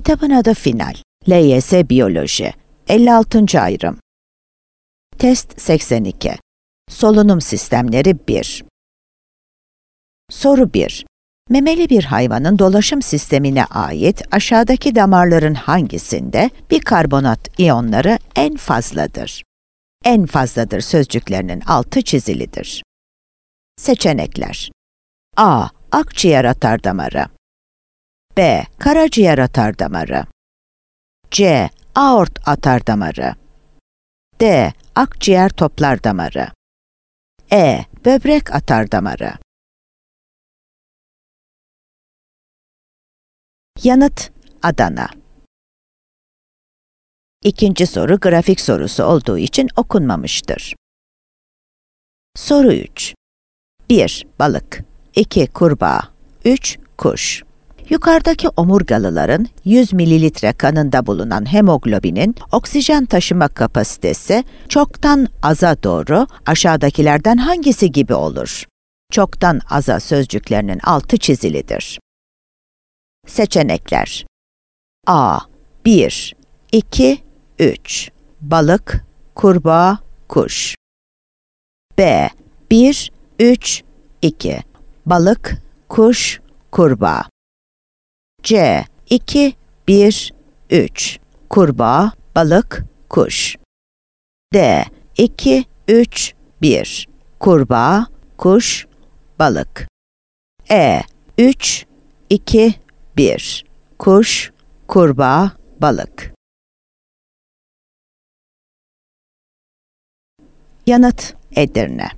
Kitabın adı Final. LYS Biyoloji. 56. ayrım. Test 82. Solunum sistemleri 1. Soru 1. Memeli bir hayvanın dolaşım sistemine ait aşağıdaki damarların hangisinde bikarbonat iyonları en fazladır? En fazladır sözcüklerinin altı çizilidir. Seçenekler: A. Akciğer atardamarı, B. Karaciğer atardamarı, C. Aort atardamarı, D. Akciğer toplardamarı, E. Böbrek atardamarı. Yanıt: Adana. İkinci soru grafik sorusu olduğu için okunmamıştır. Soru 3. 1. Balık, 2. Kurbağa, 3. Kuş. Yukarıdaki omurgalıların 100 mililitre kanında bulunan hemoglobinin oksijen taşıma kapasitesi çoktan aza doğru aşağıdakilerden hangisi gibi olur? Çoktan aza sözcüklerinin altı çizilidir. Seçenekler: A. 1, 2, 3. Balık, kurbağa, kuş. B. 1, 3, 2. Balık, kuş, kurbağa. C. 2, 1, 3. Kurbağa, balık, kuş. D. 2, 3, 1. Kurbağa, kuş, balık. E. 3, 2, 1. Kuş, kurbağa, balık. Yanıt: Edirne.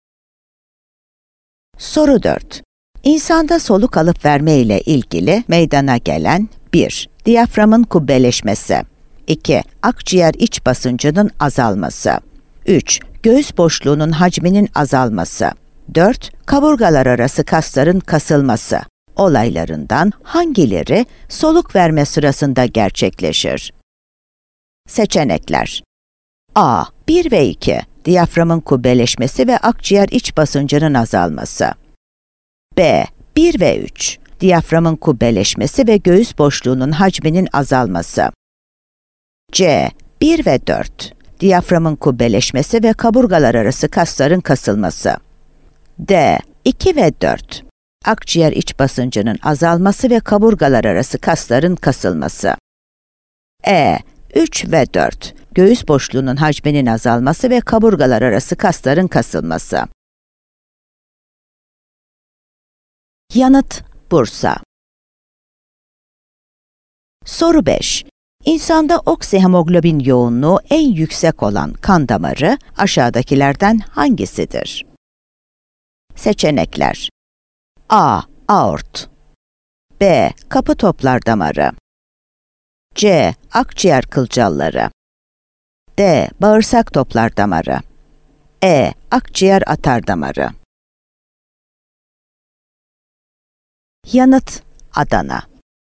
Soru 4. İnsanda soluk alıp verme ile ilgili meydana gelen 1. Diyaframın kubbeleşmesi, 2. Akciğer iç basıncının azalması, 3. Göğüs boşluğunun hacminin azalması, 4. Kaburgalar arası kasların kasılması olaylarından hangileri soluk verme sırasında gerçekleşir? Seçenekler: A. 1 ve 2. Diyaframın kubbeleşmesi ve akciğer iç basıncının azalması. B. 1 ve 3. Diyaframın kubbeleşmesi ve göğüs boşluğunun hacminin azalması. C. 1 ve 4. Diyaframın kubbeleşmesi ve kaburgalar arası kasların kasılması. D. 2 ve 4. Akciğer iç basıncının azalması ve kaburgalar arası kasların kasılması. E. 3 ve 4. Göğüs boşluğunun hacminin azalması ve kaburgalar arası kasların kasılması. Yanıt: Bursa. Soru 5. İnsanda oksihemoglobin yoğunluğu en yüksek olan kan damarı aşağıdakilerden hangisidir? Seçenekler: A. Aort, B. Kapı toplar damarı, C. Akciğer kılcalları, D. Bağırsak toplar damarı, E. Akciğer atardamarı. Yanıt: Adana.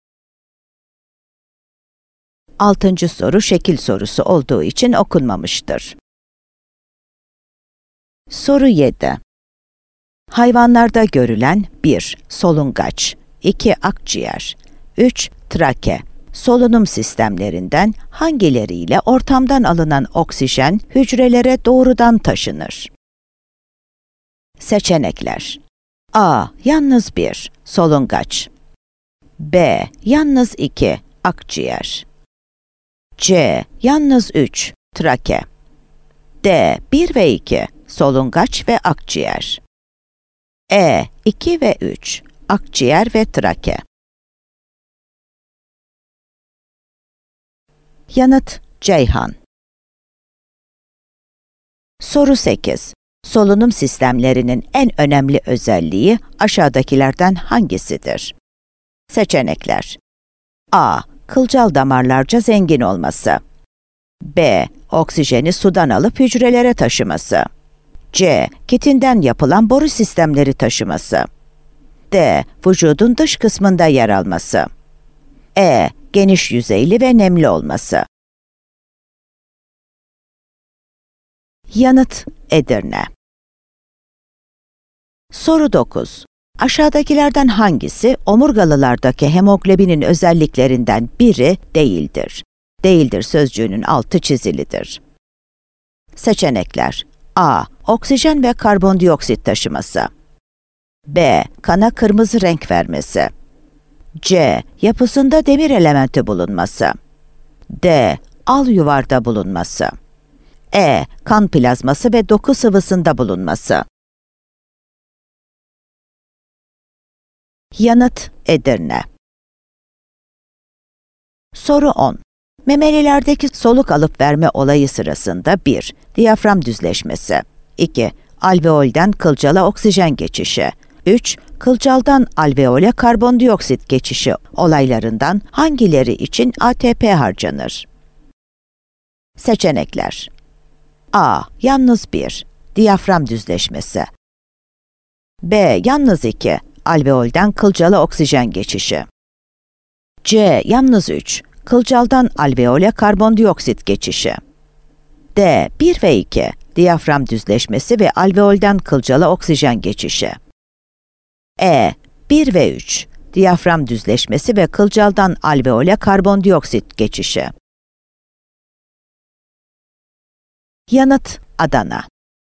6. soru şekil sorusu olduğu için okunmamıştır. Soru 7. Hayvanlarda görülen 1. Solungaç, 2. Akciğer, 3. Trake, solunum sistemlerinden hangileriyle ortamdan alınan oksijen hücrelere doğrudan taşınır? Seçenekler: A. Yalnız 1. Solungaç, B. Yalnız 2. Akciğer, C. Yalnız 3. Trake, D. 1 ve 2. Solungaç ve akciğer, E. 2 ve 3. Akciğer ve trake. Yanıt: Ceyhan. Soru 8. Solunum sistemlerinin en önemli özelliği aşağıdakilerden hangisidir? Seçenekler: A. Kılcal damarlarca zengin olması, B. Oksijeni sudan alıp hücrelere taşıması, C. Kitinden yapılan boru sistemleri taşıması, D. Vücudun dış kısmında yer alması, E. Geniş yüzeyli ve nemli olması. Yanıt: Edirne. Soru 9. Aşağıdakilerden hangisi omurgalılardaki hemoglobinin özelliklerinden biri değildir? Değildir sözcüğünün altı çizilidir. Seçenekler: A. Oksijen ve karbondioksit taşıması. B. Kana kırmızı renk vermesi. C. Yapısında demir elementi bulunması. D. Al yuvarda bulunması. E. Kan plazması ve doku sıvısında bulunması. Yanıt Edirne. Soru 10. Memelilerdeki soluk alıp verme olayı sırasında 1. Diyafram düzleşmesi. 2. Alveolden kılcala oksijen geçişi. 3. Kılcaldan alveole karbondioksit geçişi olaylarından hangileri için ATP harcanır? Seçenekler: A. Yalnız 1. Diyafram düzleşmesi. B. Yalnız 2. Alveolden kılcala oksijen geçişi. C. Yalnız 3. Kılcaldan alveole karbondioksit geçişi. D. 1 ve 2. Diyafram düzleşmesi ve alveolden kılcala oksijen geçişi. E. 1 ve 3. Diyafram düzleşmesi ve kılcaldan alveole karbondioksit geçişi. Yanıt Adana.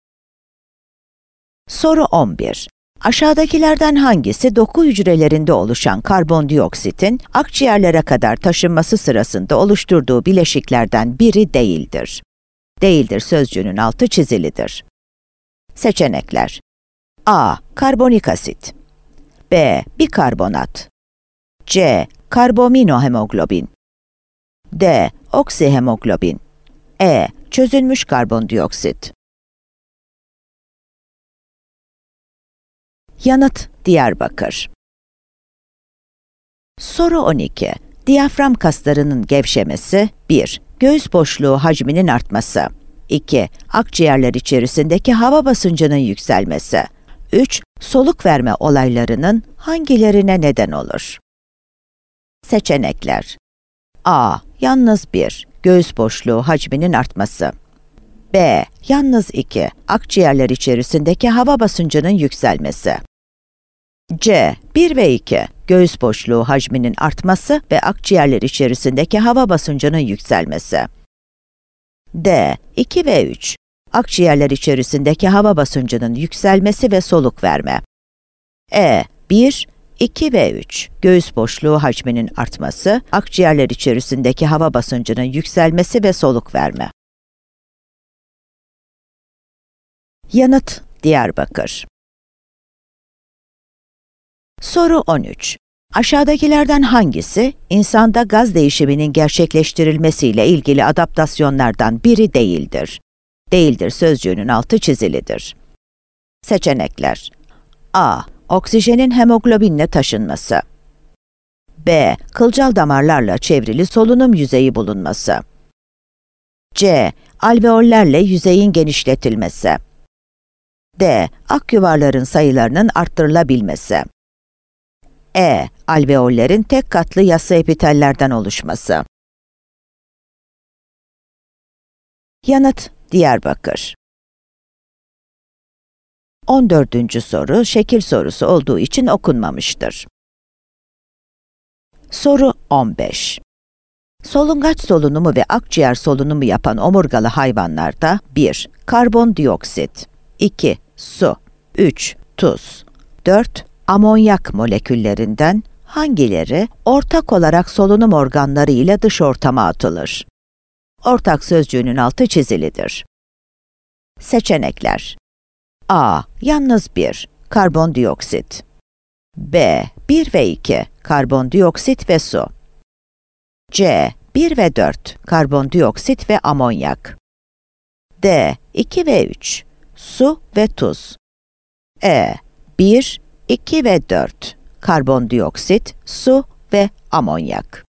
Soru 11. Aşağıdakilerden hangisi doku hücrelerinde oluşan karbondioksitin akciğerlere kadar taşınması sırasında oluşturduğu bileşiklerden biri değildir? Değildir sözcüğünün altı çizilidir. Seçenekler: A. Karbonik asit. B. Bikarbonat. C. Karbaminohemoglobin. D. Oksihemoglobin. E. Çözülmüş karbondioksit. Yanıt Diyarbakır. Soru 12. Diyafram kaslarının gevşemesi 1. Göğüs boşluğu hacminin artması. 2. Akciğerler içerisindeki hava basıncının yükselmesi. 3. Soluk verme olaylarının hangilerine neden olur? Seçenekler: A. Yalnız 1. Göğüs boşluğu hacminin artması. B. Yalnız 2. Akciğerler içerisindeki hava basıncının yükselmesi. C. 1 ve 2. Göğüs boşluğu hacminin artması ve akciğerler içerisindeki hava basıncının yükselmesi. D. 2 ve 3. Akciğerler içerisindeki hava basıncının yükselmesi ve soluk verme. E. 1, 2 ve 3. Göğüs boşluğu hacminin artması, akciğerler içerisindeki hava basıncının yükselmesi ve soluk verme. Yanıt Diyarbakır. Soru 13. Aşağıdakilerden hangisi insanda gaz değişiminin gerçekleştirilmesiyle ilgili adaptasyonlardan biri değildir? Değildir sözcüğünün altı çizilidir. Seçenekler: A. Oksijenin hemoglobinle taşınması. B. Kılcal damarlarla çevrili solunum yüzeyi bulunması. C. Alveollerle yüzeyin genişletilmesi. D. Akyuvarların sayılarının arttırılabilmesi. E. Alveollerin tek katlı yassı epitellerden oluşması. Yanıt Diyarbakır. 14. soru şekil sorusu olduğu için okunmamıştır. Soru 15. Solungaç solunumu ve akciğer solunumu yapan omurgalı hayvanlarda 1. Karbondioksit, 2. Su, 3. Tuz, 4. Amonyak moleküllerinden hangileri ortak olarak solunum organları ile dış ortama atılır? Ortak sözcüğünün altı çizilidir. Seçenekler: A. Yalnız 1. Karbondioksit. B. 1 ve 2. Karbondioksit ve su. C. 1 ve 4. Karbondioksit ve amonyak. D. 2 ve 3. Su ve tuz. E. 1, 2 ve 4. Karbondioksit, su ve amonyak.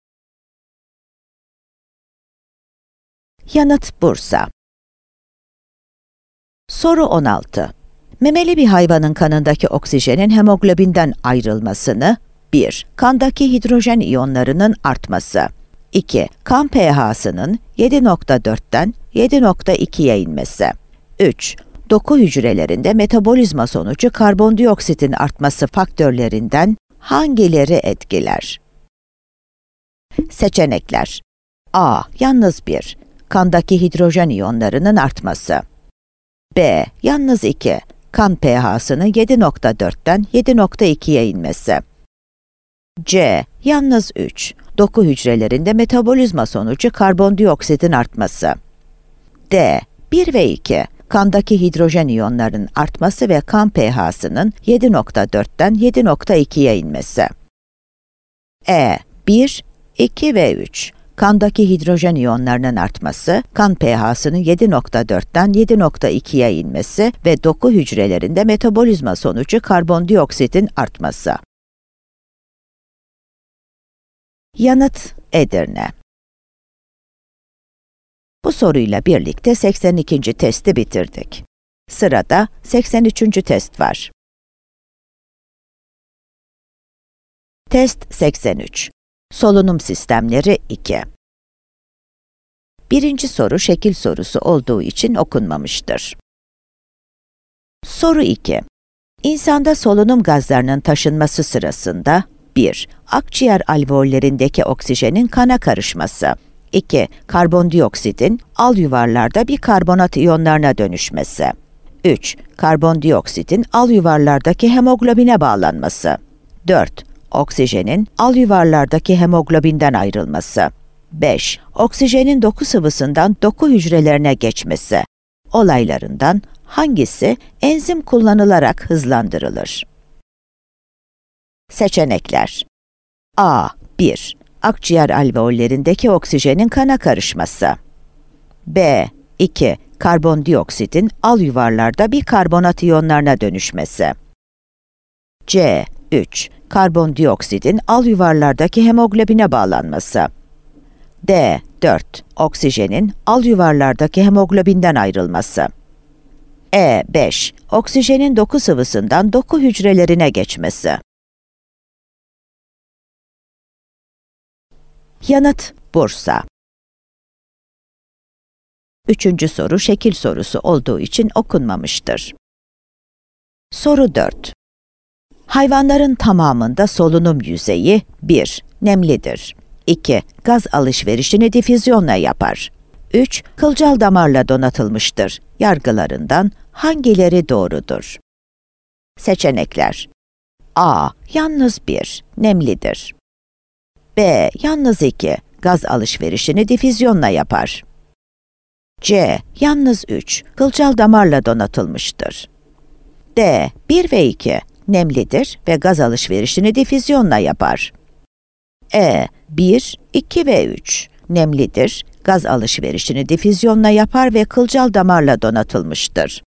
Yanıt Bursa. Soru 16. Memeli bir hayvanın kanındaki oksijenin hemoglobinden ayrılmasını 1. Kandaki hidrojen iyonlarının artması. 2. Kan pH'sının 7,4'ten 7,2'ye inmesi. 3. Doku hücrelerinde metabolizma sonucu karbondioksitin artması faktörlerinden hangileri etkiler? Seçenekler: A. Yalnız 1. Kandaki hidrojen iyonlarının artması. B. Yalnız 2. Kan pH'sının 7,4'ten 7,2'ye inmesi. C. Yalnız 3. Doku hücrelerinde metabolizma sonucu karbondioksitin artması. D. 1 ve 2. Kandaki hidrojen iyonlarının artması ve kan pH'sının 7,4'ten 7,2'ye inmesi. E. 1, 2 ve 3. Kandaki hidrojen iyonlarının artması, kan pH'sının 7,4'ten 7,2'ye inmesi ve doku hücrelerinde metabolizma sonucu karbondioksitin artması. Yanıt Edirne. Bu soruyla birlikte 82. testi bitirdik. Sırada 83. test var. Test 83. Solunum sistemleri 2. Birinci soru şekil sorusu olduğu için okunmamıştır. Soru 2. İnsanda solunum gazlarının taşınması sırasında 1. Akciğer alveollerindeki oksijenin kana karışması. 2. Karbondioksitin al yuvarlarda bikarbonat iyonlarına dönüşmesi. 3. Karbondioksitin al yuvarlardaki hemoglobine bağlanması. 4. Oksijenin al yuvarlardaki hemoglobinden ayrılması. 5. Oksijenin doku sıvısından doku hücrelerine geçmesi. Olaylarından hangisi enzim kullanılarak hızlandırılır? Seçenekler: A. 1. Akciğer alveollerindeki oksijenin kana karışması. B. 2. Karbondioksitin al yuvarlarda bikarbonat iyonlarına dönüşmesi. C. 3. Karbondioksitin al yuvarlardaki hemoglobine bağlanması. D. 4. Oksijenin al yuvarlardaki hemoglobinden ayrılması. E. 5. Oksijenin doku sıvısından doku hücrelerine geçmesi. Yanıt Bursa. Üçüncü soru şekil sorusu olduğu için okunmamıştır. Soru 4. Hayvanların tamamında solunum yüzeyi 1. Nemlidir. 2. Gaz alışverişini difüzyonla yapar. 3. Kılcal damarla donatılmıştır. Yargılarından hangileri doğrudur? Seçenekler: A. Yalnız 1. Nemlidir. B. Yalnız 2. Gaz alışverişini difüzyonla yapar. C. Yalnız 3. Kılcal damarla donatılmıştır. D. 1 ve 2. Nemlidir ve gaz alışverişini difüzyonla yapar. E. 1, 2 ve 3. Nemlidir, gaz alışverişini difüzyonla yapar ve kılcal damarla donatılmıştır.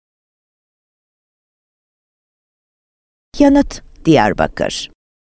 Yanıt Diyarbakır.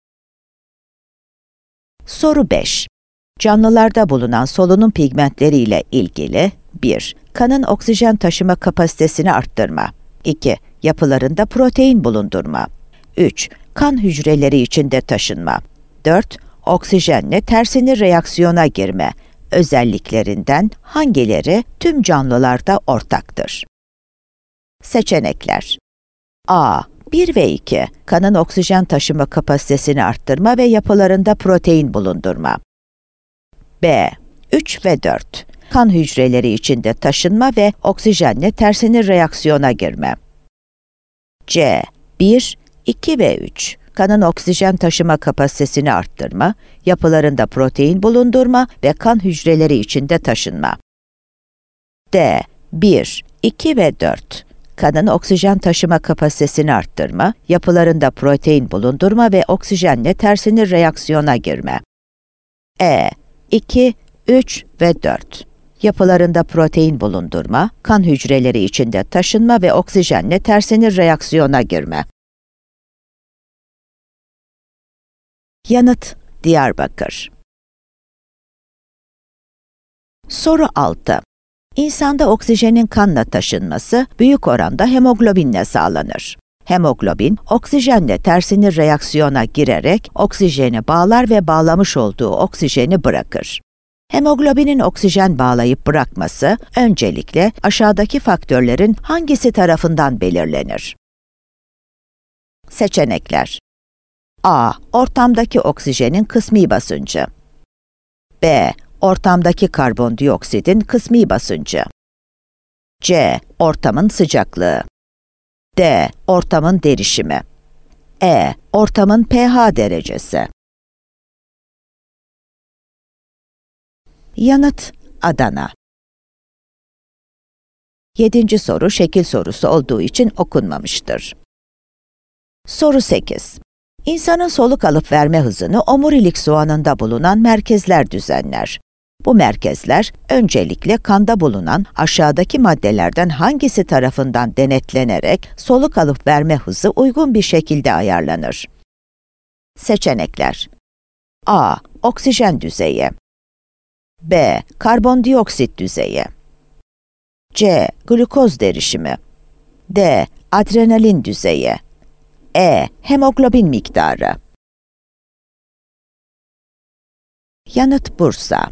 Soru 5. Canlılarda bulunan solunum pigmentleri ile ilgili 1. Kanın oksijen taşıma kapasitesini arttırma. 2. Yapılarında protein bulundurma. 3. Kan hücreleri içinde taşınma. 4. Oksijenle tersini reaksiyona girme. Özelliklerinden hangileri tüm canlılarda ortaktır? Seçenekler: A. 1 ve 2. Kanın oksijen taşıma kapasitesini arttırma ve yapılarında protein bulundurma. B. 3 ve 4. Kan hücreleri içinde taşınma ve oksijenle tersini reaksiyona girme. C. 1, 2 ve 3. Kanın oksijen taşıma kapasitesini arttırma, yapılarında protein bulundurma ve kan hücreleri içinde taşınma. D. 1, 2 ve 4. Kanın oksijen taşıma kapasitesini arttırma, yapılarında protein bulundurma ve oksijenle tersini reaksiyona girme. E. 2, 3 ve 4. Yapılarında protein bulundurma, kan hücreleri içinde taşınma ve oksijenle tersini reaksiyona girme. Yanıt Diyarbakır. Soru 6. İnsanda oksijenin kanla taşınması büyük oranda hemoglobinle sağlanır. Hemoglobin, oksijenle tersini reaksiyona girerek oksijeni bağlar ve bağlamış olduğu oksijeni bırakır. Hemoglobinin oksijen bağlayıp bırakması öncelikle aşağıdaki faktörlerin hangisi tarafından belirlenir? Seçenekler: A. Ortamdaki oksijenin kısmi basıncı. B. Ortamdaki karbondioksitin kısmi basıncı. C. Ortamın sıcaklığı. D. Ortamın derişimi. E. Ortamın pH derecesi. Yanıt: Adana. 7. soru şekil sorusu olduğu için okunmamıştır. Soru 8. İnsanın soluk alıp verme hızını omurilik soğanında bulunan merkezler düzenler. Bu merkezler öncelikle kanda bulunan aşağıdaki maddelerden hangisi tarafından denetlenerek soluk alıp verme hızı uygun bir şekilde ayarlanır? Seçenekler: A. Oksijen düzeyi. B. Karbondioksit düzeyi. C. Glukoz derişimi. D. Adrenalin düzeyi. E. Hemoglobin miktarı. Yanıt: Bursa.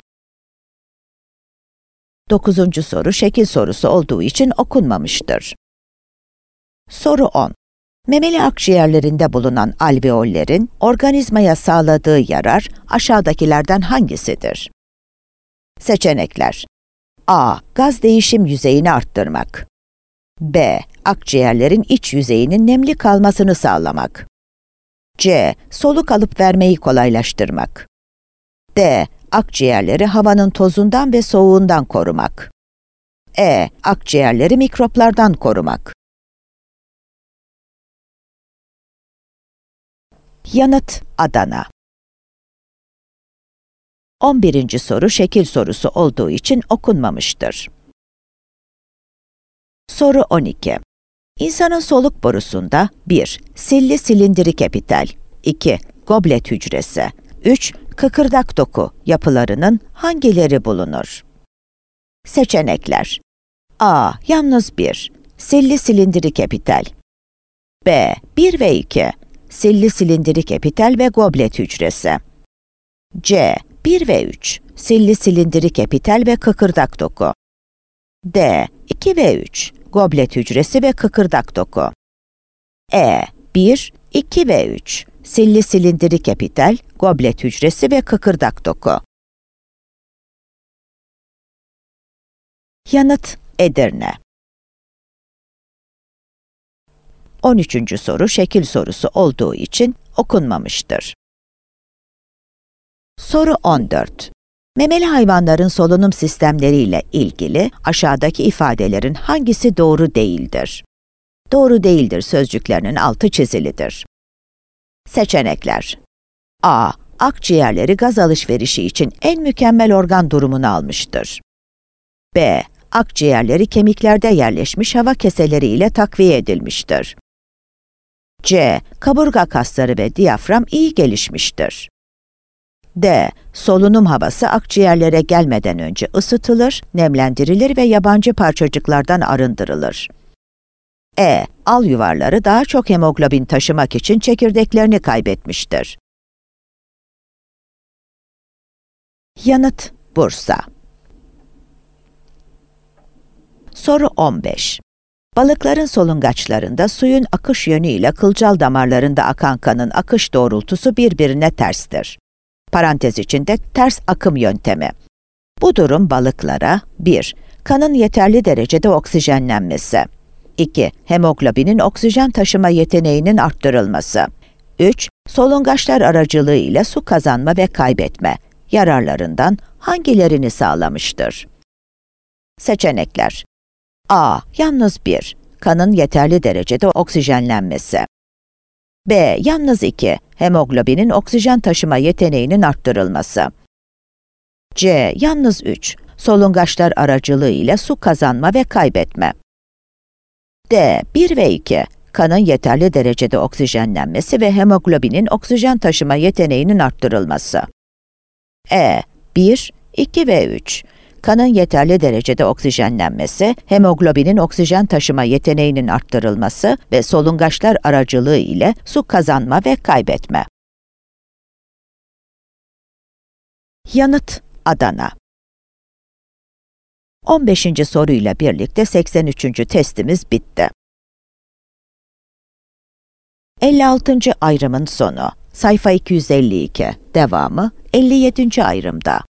9. soru şekil sorusu olduğu için okunmamıştır. Soru 10. Memeli akciğerlerinde bulunan alveollerin organizmaya sağladığı yarar aşağıdakilerden hangisidir? Seçenekler: A. Gaz değişim yüzeyini arttırmak. B. Akciğerlerin iç yüzeyinin nemli kalmasını sağlamak. C. Soluk alıp vermeyi kolaylaştırmak. D. Akciğerleri havanın tozundan ve soğuğundan korumak. E. Akciğerleri mikroplardan korumak. Yanıt: Adana. 11. soru şekil sorusu olduğu için okunmamıştır. Soru 12. İnsanın soluk borusunda 1. Silli silindirik epitel, 2. Goblet hücresi, 3. Kıkırdak doku yapılarının hangileri bulunur? Seçenekler: A. Yalnız 1. Silli silindirik epitel. B. 1 ve 2. Silli silindirik epitel ve goblet hücresi. C. 1 ve 3. Silli silindirik epitel ve kıkırdak doku. D. 2 ve 3. Goblet hücresi ve kıkırdak doku. E. 1, 2 ve 3. Silli silindirik epitel, goblet hücresi ve kıkırdak doku. Yanıt: Edirne. 13. soru şekil sorusu olduğu için okunmamıştır. Soru 14. Memeli hayvanların solunum sistemleriyle ilgili aşağıdaki ifadelerin hangisi doğru değildir? Doğru değildir sözcüklerinin altı çizilidir. Seçenekler: A. Akciğerleri gaz alışverişi için en mükemmel organ durumunu almıştır. B. Akciğerleri kemiklerde yerleşmiş hava keseleri ile takviye edilmiştir. C. Kaburga kasları ve diyafram iyi gelişmiştir. D. Solunum havası akciğerlere gelmeden önce ısıtılır, nemlendirilir ve yabancı parçacıklardan arındırılır. E. Al yuvarları daha çok hemoglobin taşımak için çekirdeklerini kaybetmiştir. Yanıt: Bursa. Soru 15. Balıkların solungaçlarında suyun akış yönüyle kılcal damarlarında akan kanın akış doğrultusu birbirine terstir. Parantez içinde ters akım yöntemi. Bu durum balıklara 1. Kanın yeterli derecede oksijenlenmesi. 2. Hemoglobinin oksijen taşıma yeteneğinin arttırılması. 3. Solungaçlar aracılığıyla su kazanma ve kaybetme yararlarından hangilerini sağlamıştır? Seçenekler: A. Yalnız 1. Kanın yeterli derecede oksijenlenmesi. B. Yalnız 2. Hemoglobinin oksijen taşıma yeteneğinin arttırılması. C. Yalnız 3. Solungaçlar aracılığıyla su kazanma ve kaybetme. D. 1 ve 2. Kanın yeterli derecede oksijenlenmesi ve hemoglobinin oksijen taşıma yeteneğinin arttırılması. E. 1, 2 ve 3. Kanın yeterli derecede oksijenlenmesi, hemoglobinin oksijen taşıma yeteneğinin arttırılması ve solungaçlar aracılığı ile su kazanma ve kaybetme. Yanıt: Adana. 15. soruyla birlikte 83. testimiz bitti. 56. ayrımın sonu. Sayfa 252. Devamı 57. ayrımda.